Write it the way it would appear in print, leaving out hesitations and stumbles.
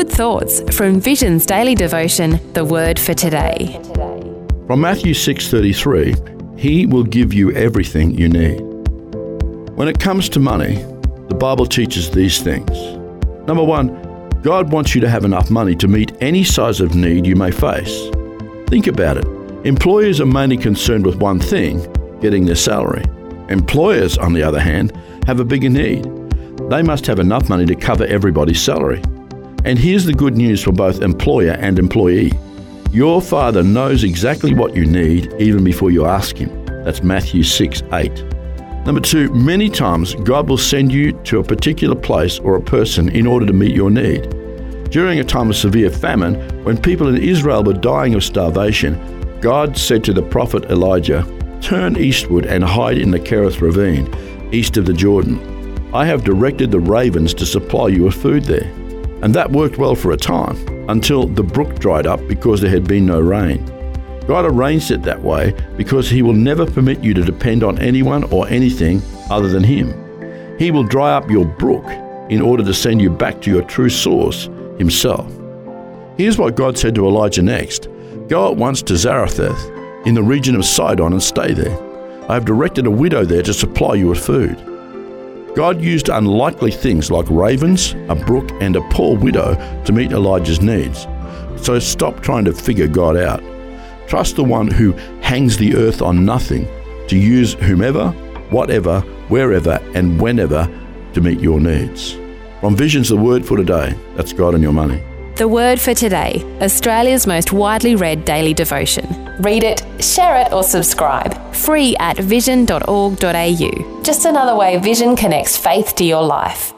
good thoughts from Vision's daily devotion, The Word for Today. From Matthew 6:33, He will give you everything you need. When it comes to money, the Bible teaches these things. Number one, God wants you to have enough money to meet any size of need you may face. Think about it. Employers are mainly concerned with one thing, getting their salary. Employers, on the other hand, have a bigger need. They must have enough money to cover everybody's salary. And here's the good news for both employer and employee. Your Father knows exactly what you need even before you ask Him. That's Matthew 6:8. Number two, many times God will send you to a particular place or a person in order to meet your need. During a time of severe famine, when people in Israel were dying of starvation, God said to the prophet Elijah, "Turn eastward and hide in the Kerith ravine, east of the Jordan. I have directed the ravens to supply you with food there." And that worked well for a time, until the brook dried up because there had been no rain. God arranged it that way because He will never permit you to depend on anyone or anything other than Him. He will dry up your brook in order to send you back to your true source, Himself. Here's what God said to Elijah next. "Go at once to Zarephath in the region of Sidon and stay there. I have directed a widow there to supply you with food." God used unlikely things like ravens, a brook, and a poor widow to meet Elijah's needs. So stop trying to figure God out. Trust the one who hangs the earth on nothing to use whomever, whatever, wherever, and whenever to meet your needs. From Vision's The Word for Today, that's God and your money. The Word for Today, Australia's most widely read daily devotion. Read it, share it, or subscribe. Free at vision.org.au. Just another way Vision connects faith to your life.